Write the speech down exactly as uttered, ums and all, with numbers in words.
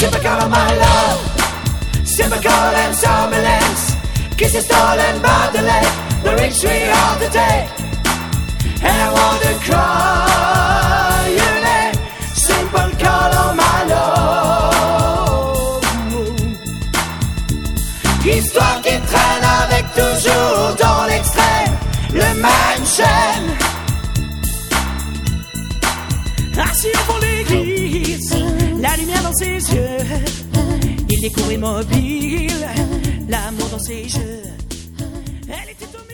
Simple Carlo, my love. Simple Carlo and Summerlands. Kisses stolen by the lake. The rich tree of the day. And I want to cry your name. Simple Carlo, my love. Histoire qui traîne avec toujours dans l'extrême le même chêne. Assis au fond de l'église, la lumière dans ses yeux, il découvre immobile, l'amour dans ses jeux. Elle était au milieu.